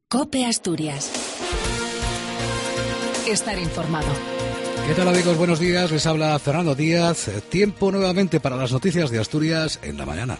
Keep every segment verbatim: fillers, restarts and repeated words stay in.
COPE Asturias. Estar informado. ¿Qué tal, amigos? Buenos días. Les habla Fernando Díaz. Tiempo nuevamente para las noticias de Asturias en la mañana.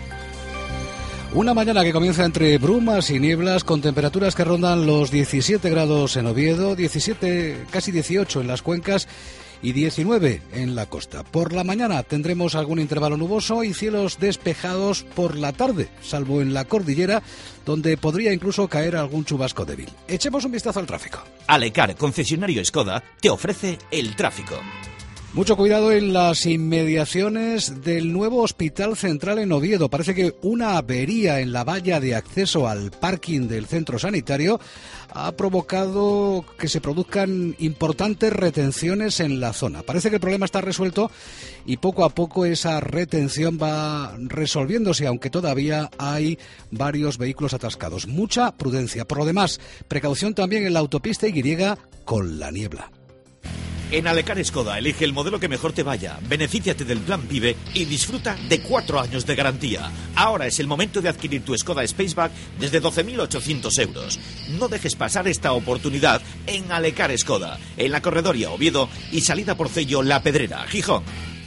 Una mañana que comienza entre brumas y nieblas, con temperaturas que rondan los diecisiete grados en Oviedo, diecisiete, casi dieciocho en las cuencas y diecinueve en la costa. Por la mañana tendremos algún intervalo nuboso y cielos despejados por la tarde, salvo en la cordillera, donde podría incluso caer algún chubasco débil. Echemos un vistazo al tráfico. Alecar, concesionario Skoda, te ofrece el tráfico. Mucho cuidado en las inmediaciones del nuevo Hospital Central en Oviedo. Parece que una avería en la valla de acceso al parking del centro sanitario ha provocado que se produzcan importantes retenciones en la zona. Parece que el problema está resuelto y poco a poco esa retención va resolviéndose, aunque todavía hay varios vehículos atascados. Mucha prudencia. Por lo demás, precaución también en la autopista Y con la niebla. En Alecar Skoda, elige el modelo que mejor te vaya, benefíciate del plan PIBE y disfruta de cuatro años de garantía. Ahora es el momento de adquirir tu Skoda Spaceback desde doce mil ochocientos euros. No dejes pasar esta oportunidad en Alecar Skoda, en la Corredoria Oviedo y salida por Cello La Pedrera, Gijón.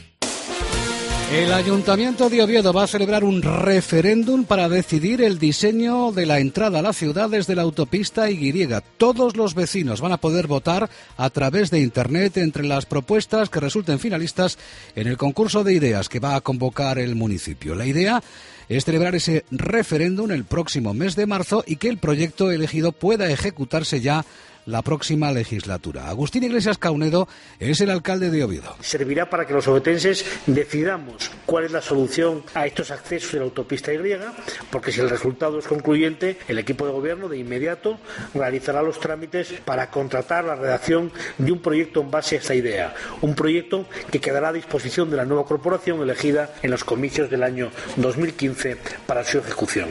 El Ayuntamiento de Oviedo va a celebrar un referéndum para decidir el diseño de la entrada a la ciudad desde la autopista Y. Todos los vecinos van a poder votar a través de Internet entre las propuestas que resulten finalistas en el concurso de ideas que va a convocar el municipio. La idea es celebrar ese referéndum el próximo mes de marzo y que el proyecto elegido pueda ejecutarse ya la próxima legislatura. Agustín Iglesias Caunedo es el alcalde de Oviedo. Servirá para que los ovetenses decidamos cuál es la solución a estos accesos de la autopista Y, porque si el resultado es concluyente, el equipo de gobierno de inmediato realizará los trámites para contratar la redacción de un proyecto en base a esta idea, un proyecto que quedará a disposición de la nueva corporación elegida en los comicios del año dos mil quince para su ejecución.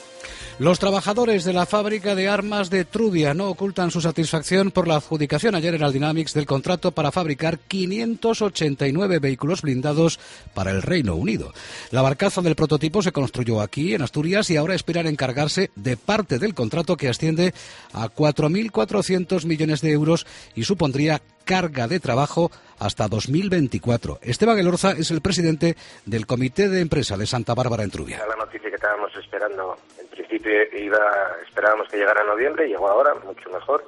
Los trabajadores de la fábrica de armas de Trubia no ocultan su satisfacción por la adjudicación ayer en Aldynamics del contrato para fabricar quinientos ochenta y nueve vehículos blindados para el Reino Unido. La barcaza del prototipo se construyó aquí, en Asturias, y ahora esperan encargarse de parte del contrato, que asciende a cuatro mil cuatrocientos millones de euros y supondría carga de trabajo hasta dos mil veinticuatro. Esteban Elorza es el presidente del Comité de Empresa de Santa Bárbara en Trubia. La noticia que estábamos esperando, en principio iba, esperábamos que llegara en noviembre, llegó ahora, mucho mejor,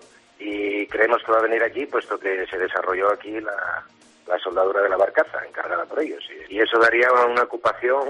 y creemos que va a venir aquí, puesto que se desarrolló aquí la, la soldadura de la barcaza, encargada por ellos, y, y eso daría una ocupación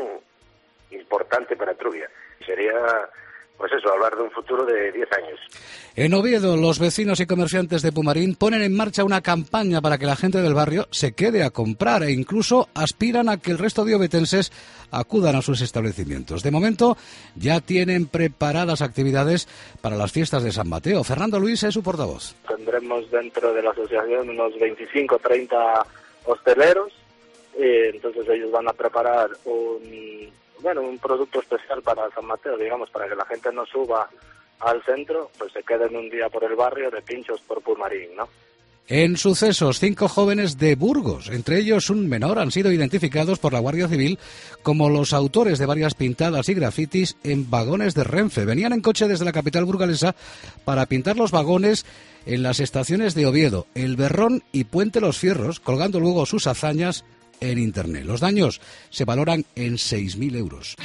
importante para Trubia. Sería, pues eso, hablar de un futuro de diez años. En Oviedo, los vecinos y comerciantes de Pumarín ponen en marcha una campaña para que la gente del barrio se quede a comprar e incluso aspiran a que el resto de ovetenses acudan a sus establecimientos. De momento, ya tienen preparadas actividades para las fiestas de San Mateo. Fernando Luis es su portavoz. Tendremos dentro de la asociación unos veinticinco o treinta hosteleros, eh, entonces ellos van a preparar un, bueno, un producto especial para San Mateo, digamos, para que la gente no suba al centro, pues se queden un día por el barrio de pinchos por Pumarín, ¿no? En sucesos, cinco jóvenes de Burgos, entre ellos un menor, han sido identificados por la Guardia Civil como los autores de varias pintadas y grafitis en vagones de Renfe. Venían en coche desde la capital burgalesa para pintar los vagones en las estaciones de Oviedo, El Berrón y Puente Los Fierros, colgando luego sus hazañas en Internet. Los daños se valoran en seis mil euros.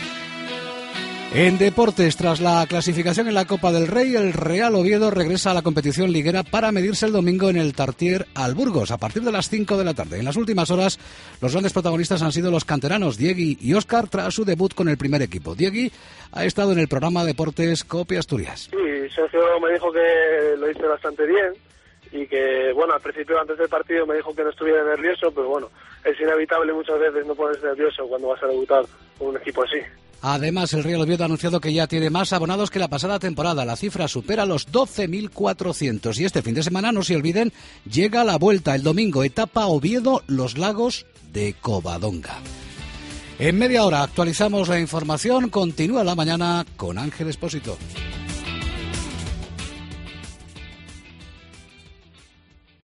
En deportes, tras la clasificación en la Copa del Rey, el Real Oviedo regresa a la competición liguera para medirse el domingo en el Tartier al Burgos, a partir de las cinco de la tarde. En las últimas horas, los grandes protagonistas han sido los canteranos Diegui y Óscar tras su debut con el primer equipo. Diegui ha estado en el programa Deportes COPE Asturias. Sí, Sergio me dijo que lo hice bastante bien y que, bueno, al principio, antes del partido, me dijo que no estuviera nervioso, pero bueno, es inevitable muchas veces no ponerse nervioso cuando vas a debutar con un equipo así. Además, el Real Oviedo ha anunciado que ya tiene más abonados que la pasada temporada. La cifra supera los doce mil cuatrocientos. Y este fin de semana, no se olviden, llega la vuelta el domingo, etapa Oviedo-Los Lagos de Covadonga. En media hora actualizamos la información. Continúa la mañana con Ángel Expósito.